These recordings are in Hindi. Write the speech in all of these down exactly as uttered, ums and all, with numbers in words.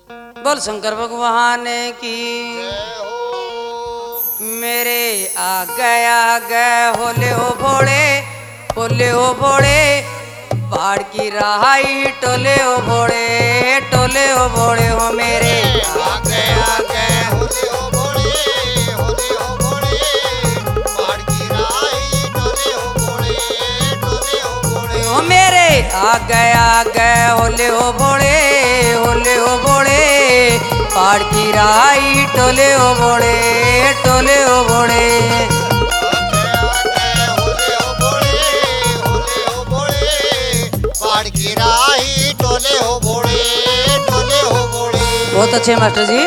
बोल शंकर भगवान की। मेरे आ गया गए होले हो भोड़े, होले हो भोड़े, पहाड़ की रहाई टोले हो भोड़े, टोले हो भोड़े हो मेरे आ गया गए होले हो भोड़े, होले हो भोड़े, पहाड़ की रहाई टोले हो भोड़े, टोले हो भोड़े हो मेरे आ गया गए होले हो भोड़े, होले हो भोड़े, पहाड़ की रहाई टोले हो भोड़े, टोले हो भोड़े। की राही टोले हो भोड़े, टोले हो भोड़े। बहुत अच्छे मास्टर जी।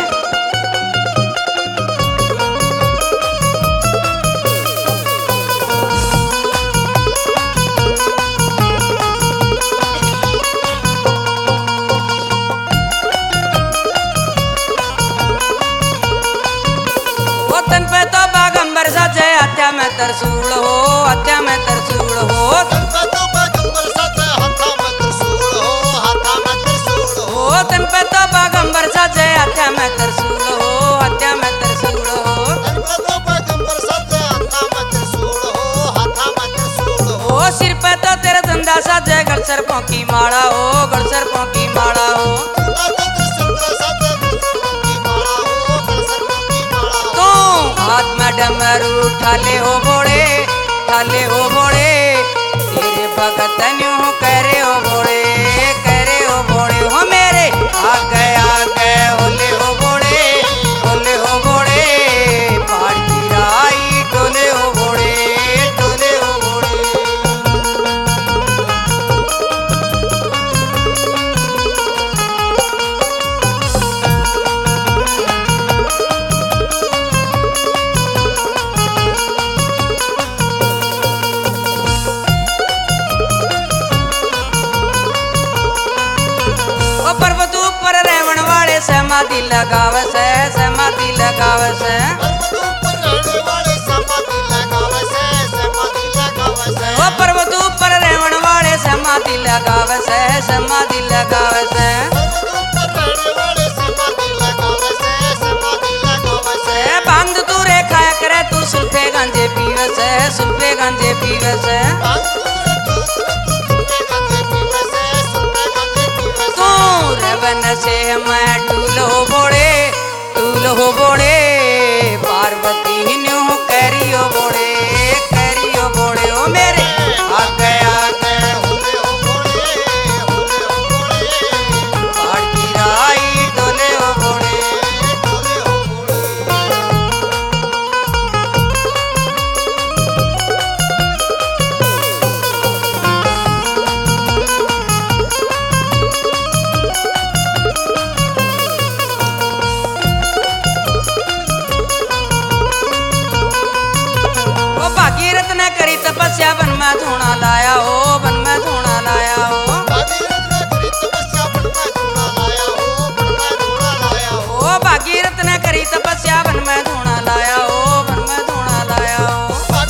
वो तन पे तो बागंबर सजे, हत्या में तरसूल हो, हत्या में तरसूल हो, तन पे तो बागंबर सजे, हाथा में त्रिशूल हो, हाथा में त्रिशूल हो। हो तन पे तो बागंबर सजे, हत्या में तरसूल हो, हत्या में तरसूल हो, तन पे तो बागंबर सजे, हाथा में त्रिशूल हो, हाथा में त्रिशूल हो। हो सिर पे तो तेरे धंधा सजे, गल सर्पों की माला हो, गल सर्पों की माला हो, तन पे तो त्रिशूल सजे, त्रिशूल की माला हो, त्रिशूल की माला हो। तू हाथ में डमरू ठाले हो भोड़े, ठाले हो भोड़े, तेरे भगत न्यू करे हो भोड़े, करे हो भोड़े हो मेरे आ गए आ गए होले हो भोड़े, होले हो भोड़े, पहाड़ की राई टोले हो भोड़े, टोले हो भोड़े। ओ पर्वत ऊपर रेवण वाले समाधि लगावे से, समाधि लगावे से, ओ पर्वत ऊपर रेवण वाले समाधि लगावे से, समाधि लगावे से, से भांग तू रे खाया करे तू सुल्फे गांजे पीवे से, सुल्फे गांजे पीवे से, तू रेवन से मैं टूल हो भोड़े, टूल हो भोड़े, पार्वती न्यू करी हो भोड़े, करी हो भोड़े हो मेरे आ गया पहाड़ की राई टोले हो भोड़े। ओ भागीरथ ने करी तपस्या वन में धूना लाया हो, वन में धूना लाया हो, ओ भागीरथ ने करी तपस्या वन में धूना लाया हो, वन में धूना लाया हो,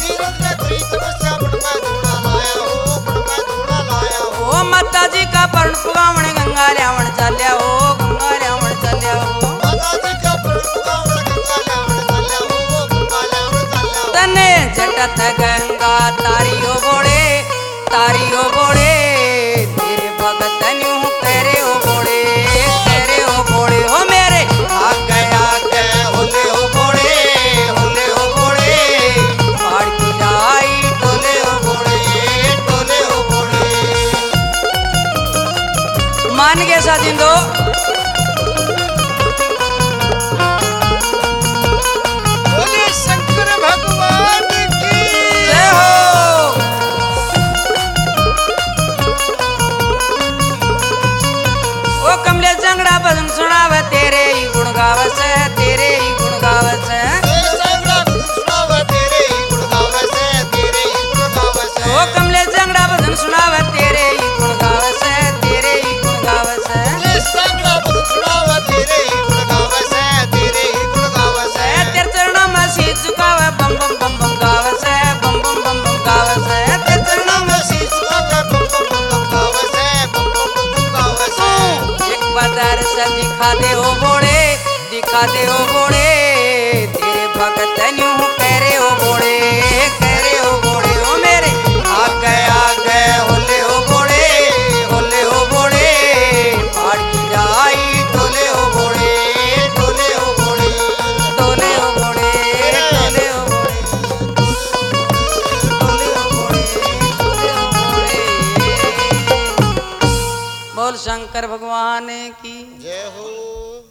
ओ माता जी का पर्ण पुगावण गंगा ल्यावण चाल्या हो, गंगा ल्यावण चाल्या हो, तने जटत गंगा तारी हो भोड़े, तारी हो भोड़े, तेरे भगत न्यू तेरे हो भोड़े, तेरे हो भोड़े हो मेरे आ गया गए होले हो भोड़े, होले हो भोड़े, पहाड़ की राई टोले हो भोड़े, टोले हो भोड़े। मान गए साजिंदो। बोले शंकर भगवान की जय हो। दिखा दे ओ भोले दिखा दे ओ भोले तेरे भगत न्यू करे ओ भोले करे ओ भोले ओ मेरे आगे आगे होले ओ भोले होले ओ भोले पहाड़ गिराई डोले ओ भोले डोले ओ भोले डोले ओ भोले डोले ओ भोले डोले ओ भोले डोले ओ भोले। बोल शंकर भगवान की जय हो।